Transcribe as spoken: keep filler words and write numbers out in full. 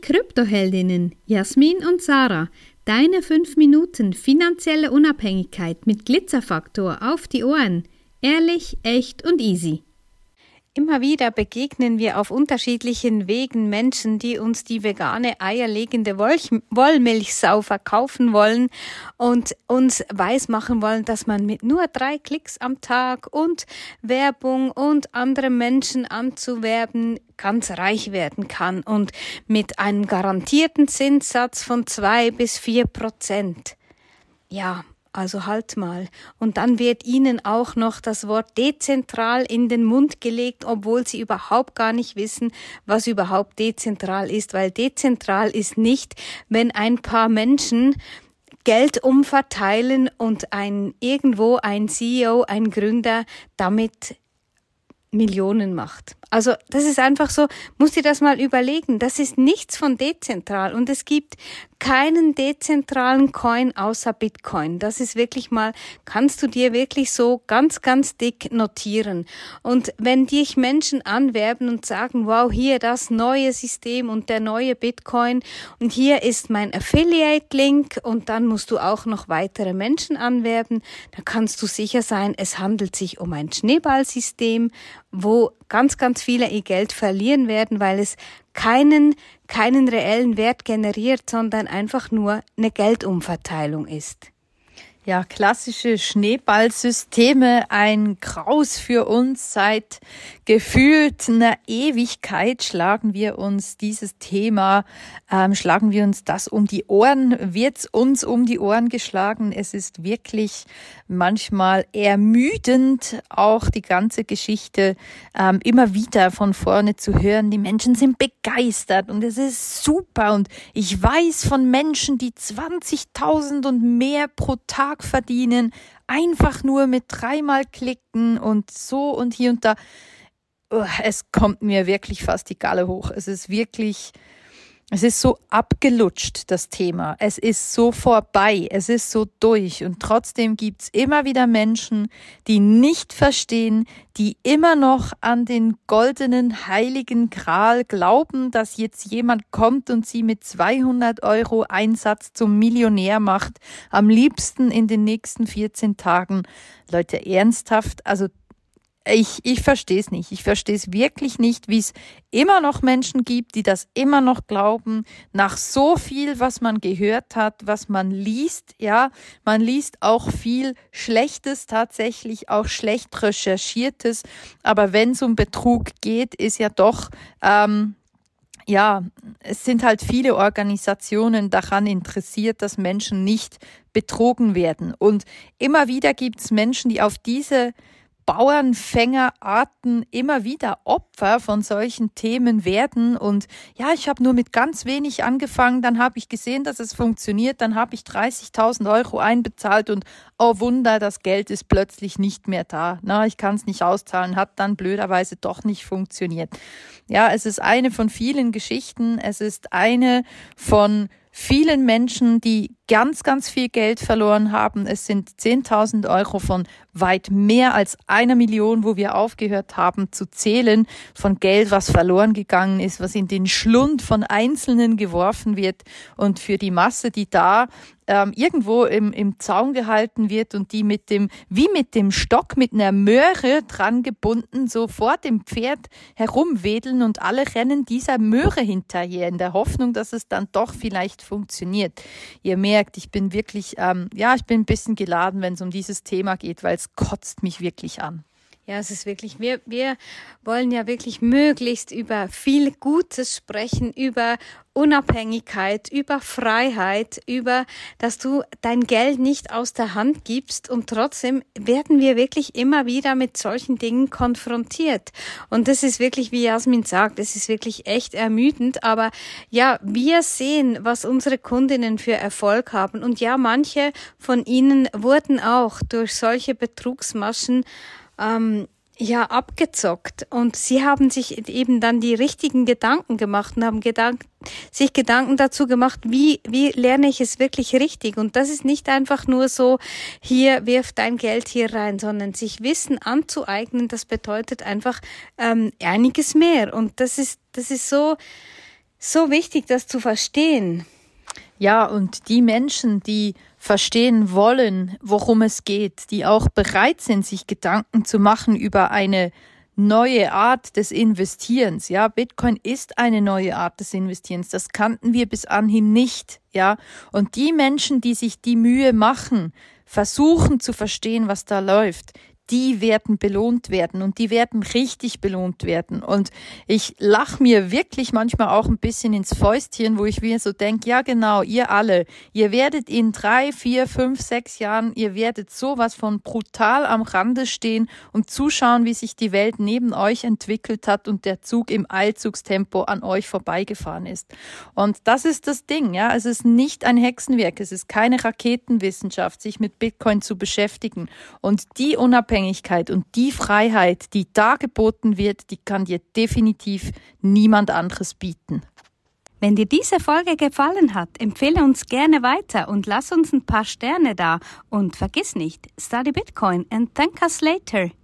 Kryptoheldinnen Jasmin und Sarah, deine fünf Minuten finanzielle Unabhängigkeit mit Glitzerfaktor auf die Ohren. Ehrlich, echt und easy. Immer wieder begegnen wir auf unterschiedlichen Wegen Menschen, die uns die vegane eierlegende Woll- Wollmilchsau verkaufen wollen und uns weismachen wollen, dass man mit nur drei Klicks am Tag und Werbung und andere Menschen anzuwerben ganz reich werden kann und mit einem garantierten Zinssatz von zwei bis vier Prozent. Ja, also halt mal. Und dann wird ihnen auch noch das Wort dezentral in den Mund gelegt, obwohl sie überhaupt gar nicht wissen, was überhaupt dezentral ist, weil dezentral ist nicht, wenn ein paar Menschen Geld umverteilen und ein irgendwo ein C E O, ein Gründer damit Millionen macht. Also das ist einfach so, musst dir das mal überlegen, das ist nichts von dezentral und es gibt keinen dezentralen Coin außer Bitcoin. Das ist wirklich mal, kannst du dir wirklich so ganz, ganz dick notieren. Und wenn dich Menschen anwerben und sagen, wow, hier das neue System und der neue Bitcoin und hier ist mein Affiliate-Link und dann musst du auch noch weitere Menschen anwerben, dann kannst du sicher sein, es handelt sich um ein Schneeballsystem, wo ganz, ganz viele ihr Geld verlieren werden, weil es keinen, keinen reellen Wert generiert, sondern einfach nur eine Geldumverteilung ist. Ja, klassische Schneeballsysteme, ein Graus für uns. Seit gefühlt einer Ewigkeit schlagen wir uns dieses Thema, ähm, schlagen wir uns das um die Ohren, wird's uns um die Ohren geschlagen. Es ist wirklich manchmal ermüdend, auch die ganze Geschichte ähm, immer wieder von vorne zu hören. Die Menschen sind begeistert und es ist super und ich weiß von Menschen, die zwanzigtausend und mehr pro Tag verdienen, einfach nur mit dreimal klicken und so und hier und da. Es kommt mir wirklich fast die Galle hoch. Es ist wirklich, es ist so abgelutscht, das Thema. Es ist so vorbei, es ist so durch und trotzdem gibt's immer wieder Menschen, die nicht verstehen, die immer noch an den goldenen heiligen Gral glauben, dass jetzt jemand kommt und sie mit zweihundert Euro Einsatz zum Millionär macht, am liebsten in den nächsten vierzehn Tagen. Leute, ernsthaft, also Ich, ich verstehe es nicht. Ich verstehe es wirklich nicht, wie es immer noch Menschen gibt, die das immer noch glauben, nach so viel, was man gehört hat, was man liest. Ja, man liest auch viel Schlechtes, tatsächlich auch schlecht Recherchiertes. Aber wenn es um Betrug geht, ist ja doch, ähm, ja, es sind halt viele Organisationen daran interessiert, dass Menschen nicht betrogen werden. Und immer wieder gibt es Menschen, die auf diese Bauernfängerarten immer wieder Opfer von solchen Themen werden und ja, ich habe nur mit ganz wenig angefangen, dann habe ich gesehen, dass es funktioniert, dann habe ich dreißigtausend Euro einbezahlt und oh Wunder, das Geld ist plötzlich nicht mehr da. Na, ich kann es nicht auszahlen, hat dann blöderweise doch nicht funktioniert. Ja, es ist eine von vielen Geschichten, es ist eine von vielen Menschen, die ganz, ganz viel Geld verloren haben. Es sind zehntausend Euro von weit mehr als einer Million, wo wir aufgehört haben zu zählen, von Geld, was verloren gegangen ist, was in den Schlund von Einzelnen geworfen wird und für die Masse, die da ähm, irgendwo im, im Zaun gehalten wird und die mit dem, wie mit dem Stock, mit einer Möhre dran gebunden, so vor dem Pferd herumwedeln und alle rennen dieser Möhre hinterher in der Hoffnung, dass es dann doch vielleicht funktioniert. Ihr merkt, ich bin wirklich, ähm, ja, ich bin ein bisschen geladen, wenn es um dieses Thema geht, weil es kotzt mich wirklich an. Ja, es ist wirklich, wir, wir wollen ja wirklich möglichst über viel Gutes sprechen, über Unabhängigkeit, über Freiheit, über, dass du dein Geld nicht aus der Hand gibst und trotzdem werden wir wirklich immer wieder mit solchen Dingen konfrontiert. Und das ist wirklich, wie Jasmin sagt, es ist wirklich echt ermüdend, aber ja, wir sehen, was unsere Kundinnen für Erfolg haben und ja, manche von ihnen wurden auch durch solche Betrugsmaschen ähm, ja abgezockt und sie haben sich eben dann die richtigen Gedanken gemacht und haben Gedank- sich Gedanken dazu gemacht, wie wie lerne ich es wirklich richtig und das ist nicht einfach nur so, hier wirf dein Geld hier rein, sondern sich Wissen anzueignen, das bedeutet einfach ähm, einiges mehr und das ist das ist so So wichtig, das zu verstehen. Ja, und die Menschen, die verstehen wollen, worum es geht, die auch bereit sind, sich Gedanken zu machen über eine neue Art des Investierens. Ja, Bitcoin ist eine neue Art des Investierens. Das kannten wir bis anhin nicht. Ja, und die Menschen, die sich die Mühe machen, versuchen zu verstehen, was da läuft, die werden belohnt werden und die werden richtig belohnt werden. Und ich lache mir wirklich manchmal auch ein bisschen ins Fäustchen, wo ich mir so denke, ja genau, ihr alle, ihr werdet in drei, vier, fünf, sechs Jahren, ihr werdet sowas von brutal am Rande stehen und zuschauen, wie sich die Welt neben euch entwickelt hat und der Zug im Eilzugstempo an euch vorbeigefahren ist. Und das ist das Ding, ja, es ist nicht ein Hexenwerk, es ist keine Raketenwissenschaft, sich mit Bitcoin zu beschäftigen. Und die Unabhängigkeit und die Freiheit, die da geboten wird, die kann dir definitiv niemand anderes bieten. Wenn dir diese Folge gefallen hat, empfehle uns gerne weiter und lass uns ein paar Sterne da. Und vergiss nicht, study Bitcoin and thank us later.